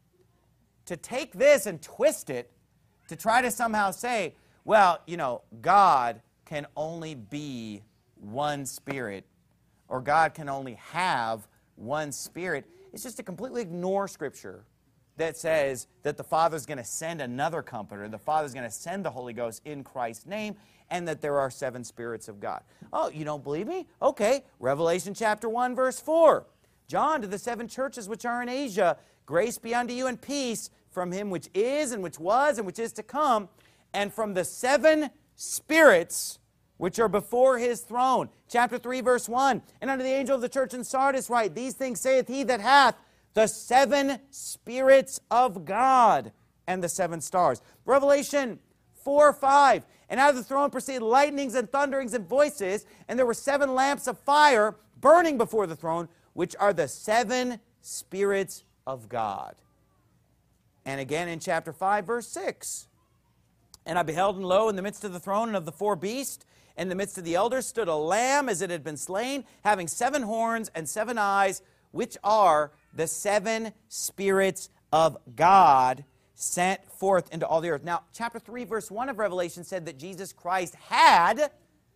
S3: To take this and twist it, to try to somehow say, well, you know, God can only be one Spirit, or God can only have one Spirit. It's just to completely ignore Scripture that says that the Father's going to send another Comforter, the Father's going to send the Holy Ghost in Christ's name, and that there are seven spirits of God. Oh, you don't believe me? Okay, Revelation chapter one, verse four. John, to the seven churches which are in Asia, grace be unto you and peace from him which is, and which was, and which is to come, and from the seven spirits which are before his throne. Chapter three, verse one. And unto the angel of the church in Sardis write, these things saith he that hath the seven spirits of God and the seven stars. Revelation four, five. And out of the throne proceeded lightnings and thunderings and voices, and there were seven lamps of fire burning before the throne, which are the seven spirits of God. And again in chapter five, verse six. And I beheld, and lo, in the midst of the throne and of the four beasts, in the midst of the elders stood a lamb as it had been slain, having seven horns and seven eyes, which are the seven spirits of God sent forth into all the earth. Now, chapter three, verse one of Revelation said that Jesus Christ had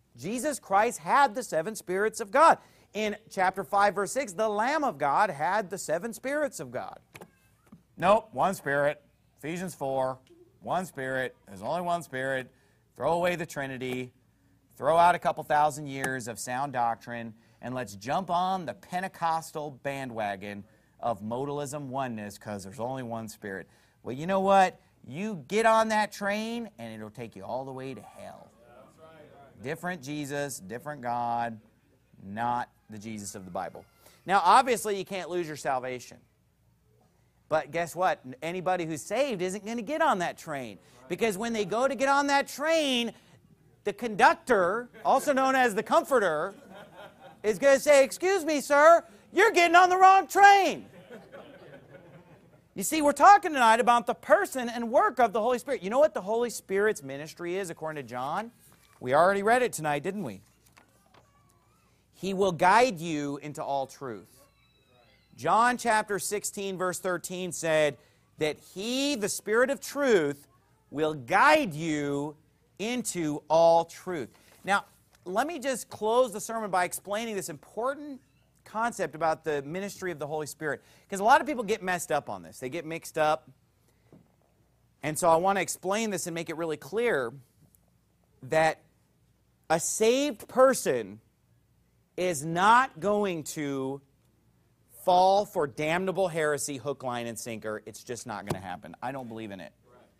S3: Jesus Christ had the seven spirits of God. In chapter five, verse six, the Lamb of God had the seven spirits of God. Nope, one spirit. Ephesians four, one spirit. There's only one spirit. Throw away the Trinity. Throw out a couple thousand years of sound doctrine, and let's jump on the Pentecostal bandwagon of modalism oneness because there's only one spirit. Well, you know what? You get on that train, and it'll take you all the way to hell. Different Jesus, different God, not the Jesus of the Bible. Now, obviously, you can't lose your salvation. But guess what? Anybody who's saved isn't going to get on that train. Because when they go to get on that train, the conductor, also known as the comforter, is going to say, "Excuse me, sir, you're getting on the wrong train." You see, we're talking tonight about the person and work of the Holy Spirit. You know what the Holy Spirit's ministry is, according to John? We already read it tonight, didn't we? He will guide you into all truth. John chapter sixteen, verse thirteen said that He, the Spirit of truth, will guide you into all truth. Now, let me just close the sermon by explaining this important concept about the ministry of the Holy Spirit. Because a lot of people get messed up on this. They get mixed up. And so I want to explain this and make it really clear that a saved person is not going to fall for damnable heresy, hook, line, and sinker. It's just not going to happen. I don't believe in it.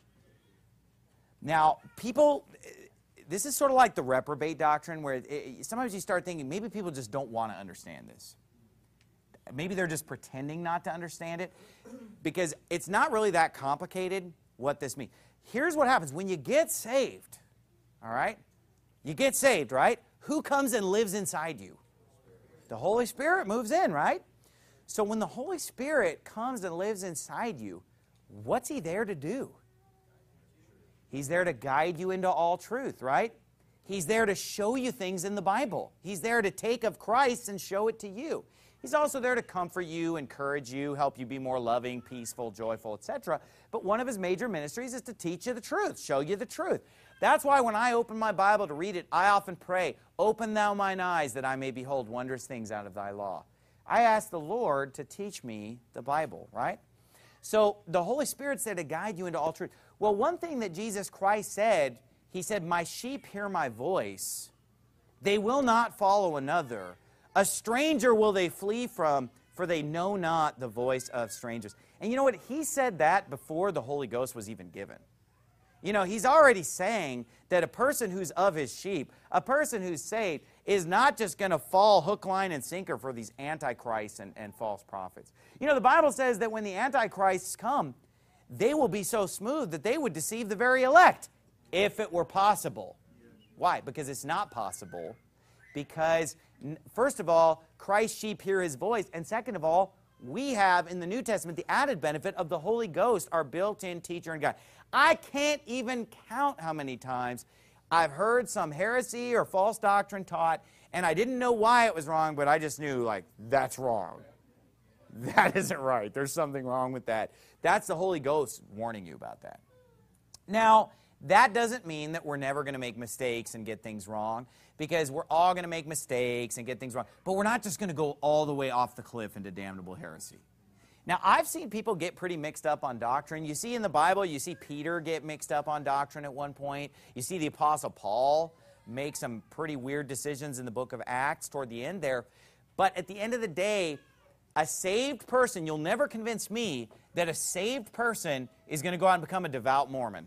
S3: Now, people, this is sort of like the reprobate doctrine, where it, sometimes you start thinking maybe people just don't want to understand this. Maybe they're just pretending not to understand it, because it's not really that complicated what this means. Here's what happens. When you get saved, all right, you get saved, right? Who comes and lives inside you? The Holy Spirit moves in, right? So when the Holy Spirit comes and lives inside you, what's He there to do? He's there to guide you into all truth, right? He's there to show you things in the Bible. He's there to take of Christ and show it to you. He's also there to comfort you, encourage you, help you be more loving, peaceful, joyful, et cetera. But one of His major ministries is to teach you the truth, show you the truth. That's why when I open my Bible to read it, I often pray, "Open thou mine eyes that I may behold wondrous things out of thy law." I ask the Lord to teach me the Bible, right? So the Holy Spirit's there to guide you into all truth. Well, one thing that Jesus Christ said, He said, "My sheep hear my voice. They will not follow another. A stranger will they flee from, for they know not the voice of strangers." And you know what? He said that before the Holy Ghost was even given. You know, He's already saying that a person who's of His sheep, a person who's saved, is not just going to fall hook, line, and sinker for these antichrists and, and false prophets. You know, the Bible says that when the antichrists come, they will be so smooth that they would deceive the very elect, if it were possible. Why? Because it's not possible. Because, first of all, Christ's sheep hear His voice. And second of all, we have in the New Testament the added benefit of the Holy Ghost, our built-in teacher and guide. I can't even count how many times I've heard some heresy or false doctrine taught, and I didn't know why it was wrong, but I just knew, like, that's wrong. That isn't right. There's something wrong with that. That's the Holy Ghost warning you about that. Now, that doesn't mean that we're never going to make mistakes and get things wrong, because we're all going to make mistakes and get things wrong. But we're not just going to go all the way off the cliff into damnable heresy. Now, I've seen people get pretty mixed up on doctrine. You see in the Bible, you see Peter get mixed up on doctrine at one point. You see the Apostle Paul make some pretty weird decisions in the book of Acts toward the end there. But at the end of the day, a saved person, you'll never convince me that a saved person is going to go out and become a devout Mormon.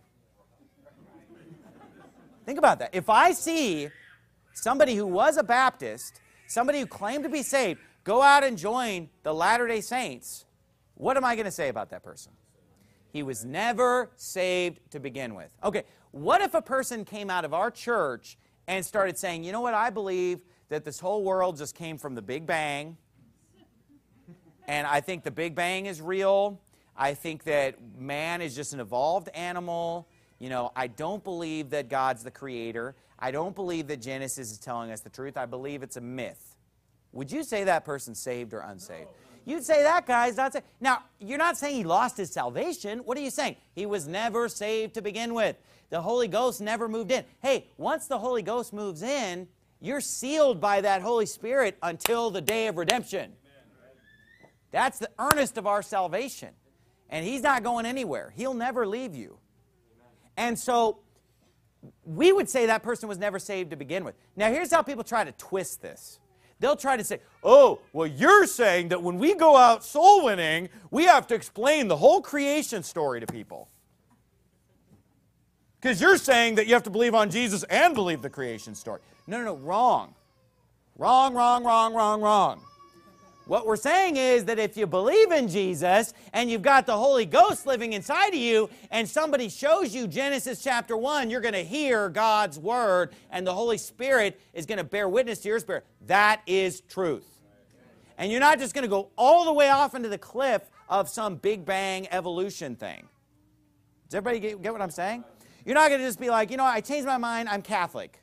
S3: Think about that. If I see somebody who was a Baptist, somebody who claimed to be saved, go out and join the Latter-day Saints, what am I going to say about that person? He was never saved to begin with. Okay, what if a person came out of our church and started saying, you know what, I believe that this whole world just came from the Big Bang, and I think the Big Bang is real. I think that man is just an evolved animal. You know, I don't believe that God's the creator. I don't believe that Genesis is telling us the truth. I believe it's a myth. Would you say that person's saved or unsaved? You'd say that guy's not saved. Now, you're not saying he lost his salvation. What are you saying? He was never saved to begin with. The Holy Ghost never moved in. Hey, once the Holy Ghost moves in, you're sealed by that Holy Spirit until the day of redemption. That's the earnest of our salvation. And he's not going anywhere. He'll never leave you. And so we would say that person was never saved to begin with. Now, here's how people try to twist this. They'll try to say, oh, well, you're saying that when we go out soul winning, we have to explain the whole creation story to people. Because you're saying that you have to believe on Jesus and believe the creation story. No, no, no, wrong. Wrong, wrong, wrong, wrong, wrong. What we're saying is that if you believe in Jesus and you've got the Holy Ghost living inside of you and somebody shows you Genesis chapter one, you're going to hear God's word and the Holy Spirit is going to bear witness to your spirit. That is truth. And you're not just going to go all the way off into the cliff of some Big Bang evolution thing. Does everybody get, get what I'm saying? You're not going to just be like, you know, I changed my mind, I'm Catholic.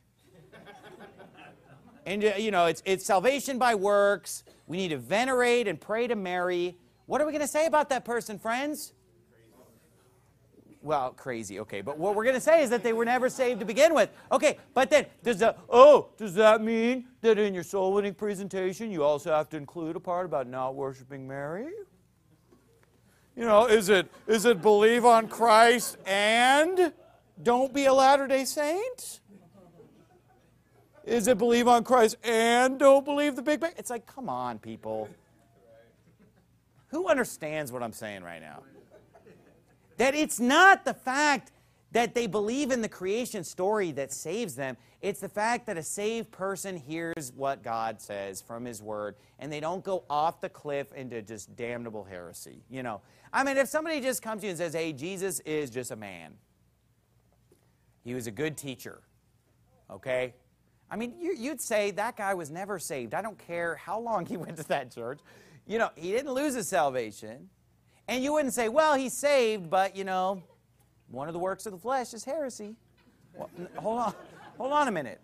S3: And, you know, it's, it's salvation by works. We need to venerate and pray to Mary. What are we going to say about that person, friends? Well, crazy, okay. But what we're going to say is that they were never saved to begin with. Okay, but then, does that, oh, does that mean that in your soul winning presentation you also have to include a part about not worshiping Mary? You know, is it, is it believe on Christ and don't be a Latter-day Saint? Is it believe on Christ and don't believe the Big Bang? It's like, come on, people. Who understands what I'm saying right now? That it's not the fact that they believe in the creation story that saves them. It's the fact that a saved person hears what God says from His Word, and they don't go off the cliff into just damnable heresy. You know, I mean, if somebody just comes to you and says, hey, Jesus is just a man. He was a good teacher. Okay? I mean, you, you'd say that guy was never saved. I don't care how long he went to that church. You know, he didn't lose his salvation. And you wouldn't say, well, he's saved, but, you know, one of the works of the flesh is heresy. Well, hold on. Hold on a minute.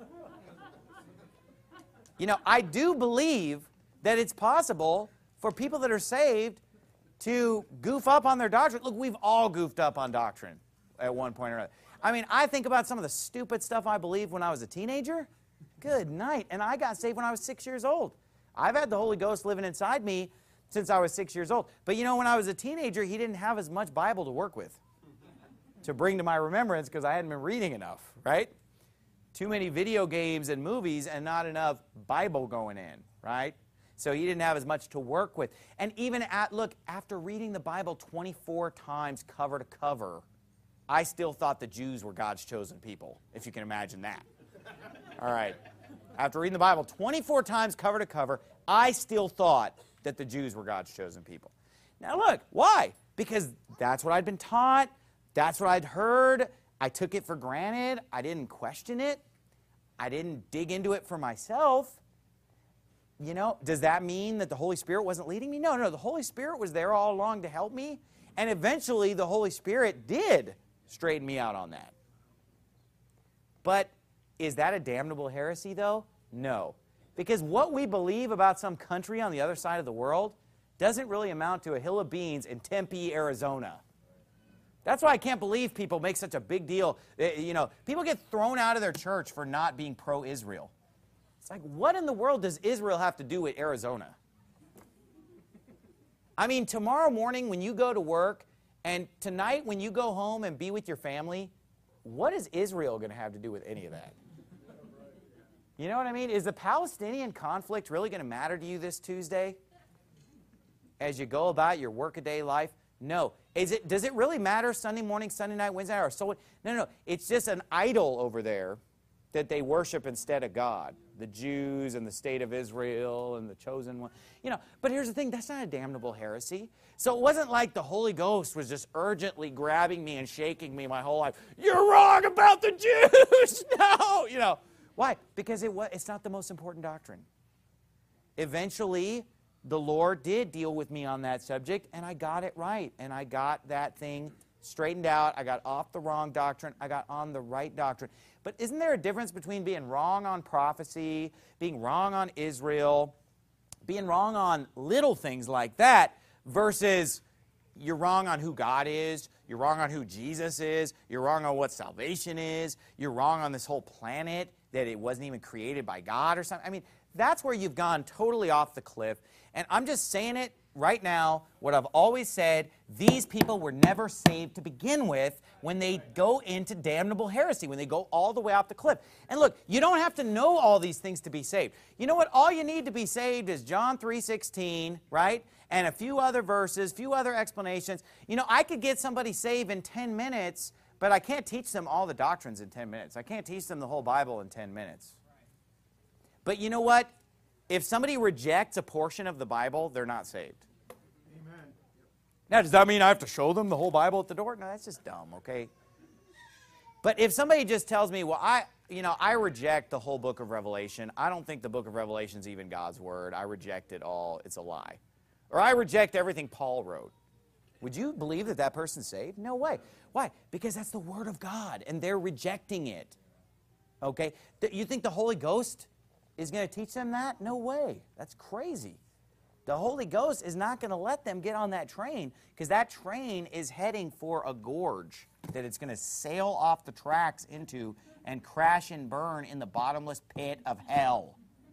S3: You know, I do believe that it's possible for people that are saved to goof up on their doctrine. Look, we've all goofed up on doctrine at one point or another. I mean, I think about some of the stupid stuff I believed when I was a teenager. Good night. And I got saved when I was six years old. I've had the Holy Ghost living inside me since I was six years old. But you know, when I was a teenager, He didn't have as much Bible to work with, to bring to my remembrance, because I hadn't been reading enough, right? Too many video games and movies and not enough Bible going in, right? So He didn't have as much to work with. And even at, look, after reading the Bible twenty-four times cover to cover, I still thought the Jews were God's chosen people, if you can imagine that. All right. After reading the Bible twenty-four times cover to cover, I still thought that the Jews were God's chosen people. Now look, why? Because that's what I'd been taught. That's what I'd heard. I took it for granted. I didn't question it. I didn't dig into it for myself. You know, does that mean that the Holy Spirit wasn't leading me? No, no, the Holy Spirit was there all along to help me. And eventually the Holy Spirit did straighten me out on that. But is that a damnable heresy, though? No. Because what we believe about some country on the other side of the world doesn't really amount to a hill of beans in Tempe, Arizona. That's why I can't believe people make such a big deal. You know, people get thrown out of their church for not being pro-Israel. It's like, what in the world does Israel have to do with Arizona? I mean, tomorrow morning when you go to work, and tonight when you go home and be with your family, what is Israel going to have to do with any of that? You know what I mean? Is the Palestinian conflict really going to matter to you this Tuesday as you go about your workaday life? No. Is it, does it really matter Sunday morning, Sunday night, Wednesday night, or so? No, no, no. It's just an idol over there that they worship instead of God. The Jews and the state of Israel and the chosen one. You know, but here's the thing. That's not a damnable heresy. So it wasn't like the Holy Ghost was just urgently grabbing me and shaking me my whole life. You're wrong about the Jews. No, you know. Why? Because it was, it's not the most important doctrine. Eventually, the Lord did deal with me on that subject, and I got it right. And I got that thing straightened out. I got off the wrong doctrine. I got on the right doctrine. But isn't there a difference between being wrong on prophecy, being wrong on Israel, being wrong on little things like that versus you're wrong on who God is, you're wrong on who Jesus is, you're wrong on what salvation is, you're wrong on this whole planet, that it wasn't even created by God or something. I mean, that's where you've gone totally off the cliff. And I'm just saying it right now, what I've always said, these people were never saved to begin with when they go into damnable heresy, when they go all the way off the cliff. And look, you don't have to know all these things to be saved. You know what? All you need to be saved is John three sixteen, right? And a few other verses, few other explanations. You know, I could get somebody saved in ten minutes, but I can't teach them all the doctrines in ten minutes. I can't teach them the whole Bible in ten minutes. But you know what? If somebody rejects a portion of the Bible, they're not saved. Amen. Now, does that mean I have to show them the whole Bible at the door? No, that's just dumb, okay? But if somebody just tells me, well, I, you know, I reject the whole book of Revelation. I don't think the book of Revelation is even God's word. I reject it all. It's a lie. Or I reject everything Paul wrote. Would you believe that that person's saved? No way. Why? Because that's the Word of God, and they're rejecting it. Okay? You think the Holy Ghost is going to teach them that? No way. That's crazy. The Holy Ghost is not going to let them get on that train, because that train is heading for a gorge that it's going to sail off the tracks into and crash and burn in the bottomless pit of hell.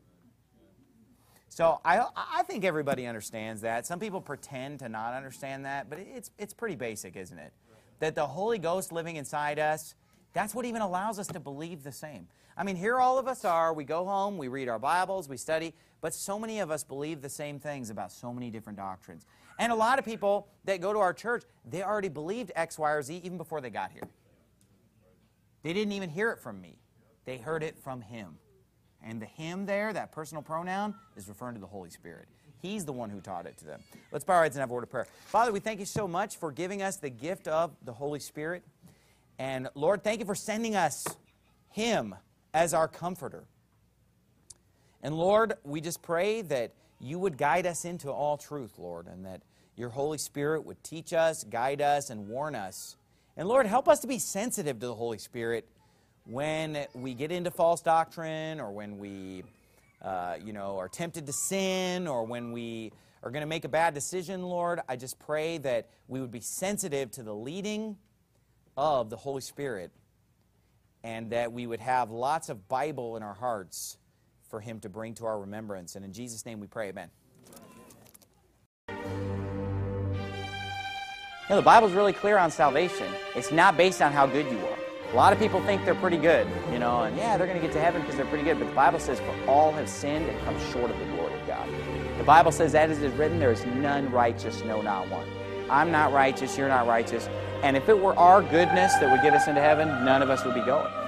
S3: So I, I think everybody understands that. Some people pretend to not understand that, but it's, it's pretty basic, isn't it? That the Holy Ghost living inside us, that's what even allows us to believe the same. I mean, here all of us are. We go home, we read our Bibles, we study, but so many of us believe the same things about so many different doctrines. And a lot of people that go to our church, they already believed X, Y, or Z even before they got here. They didn't even hear it from me. They heard it from Him. And the Him there, that personal pronoun, is referring to the Holy Spirit. He's the one who taught it to them. Let's bow our heads and have a word of prayer. Father, we thank You so much for giving us the gift of the Holy Spirit. And Lord, thank You for sending us Him as our comforter. And Lord, we just pray that You would guide us into all truth, Lord, and that Your Holy Spirit would teach us, guide us, and warn us. And Lord, help us to be sensitive to the Holy Spirit when we get into false doctrine, or when we, uh, you know, are tempted to sin, or when we are going to make a bad decision, Lord. I just pray that we would be sensitive to the leading of the Holy Spirit, and that we would have lots of Bible in our hearts for Him to bring to our remembrance. And in Jesus' name we pray, amen. You know, the Bible's really clear on salvation. It's not based on how good you are. A lot of people think they're pretty good, you know, and yeah, they're going to get to heaven because they're pretty good. But the Bible says, for all have sinned and come short of the glory of God. The Bible says, that as it is written, there is none righteous, no, not one. I'm not righteous, you're not righteous. And if it were our goodness that would get us into heaven, none of us would be going.